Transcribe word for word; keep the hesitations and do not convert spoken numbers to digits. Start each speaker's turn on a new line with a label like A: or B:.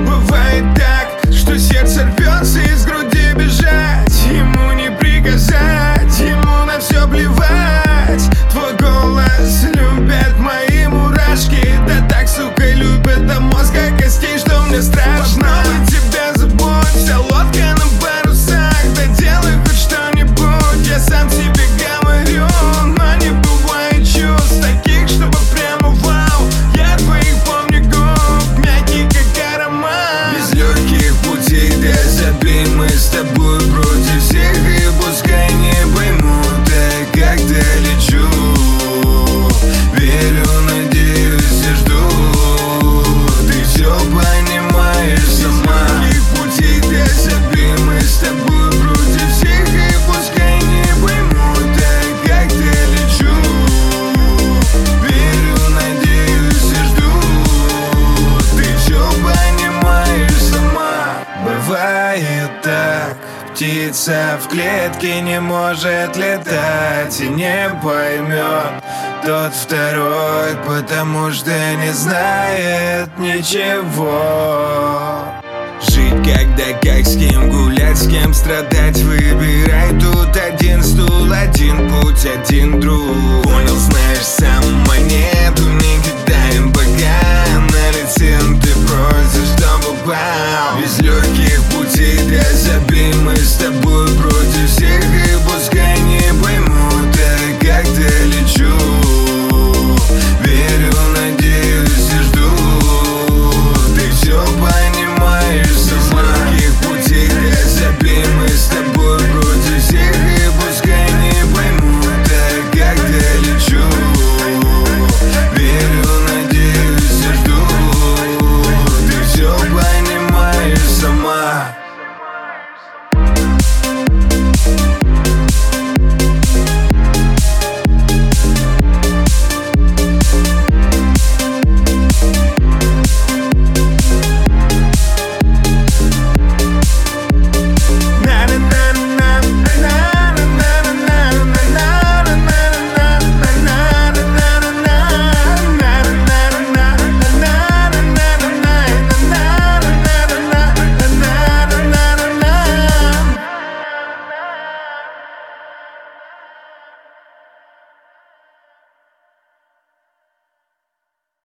A: Бывает так, что сердце рвется из груди бежать. Ему не приказать, ему на все плевать. Твой голос любят мои мурашки. Да так, сука, любят до мозга костей, что мне страшно. Попробуй тебя забудь, вся лодка на парусах. Да делай хоть что-нибудь, я сам себе говорю. Но не бывает чувств таких, чтобы прямо вау. Я твоих помню губ, мягкий как аромат. Без легких путей, да забей, мы с тобой против всех. И пускай не поймут, да как-то лечу. Верю, надеюсь и жду. Ты все понимаешь сама. Без легких путей, да забей, мы с тобой против всех. И пускай не поймут, да как-то лечу. Верю, надеюсь и жду. Ты все понимаешь сама. Бывает так, птица в клетке не может летать и не поймет тот второй, потому что не знает ничего. Жить когда, как, с кем гулять, с кем страдать, выбирай. Тут один стул, один путь, один друг. Понял, знаешь, сам монету не кидаем, пока налетим. Ты просишь, чтобы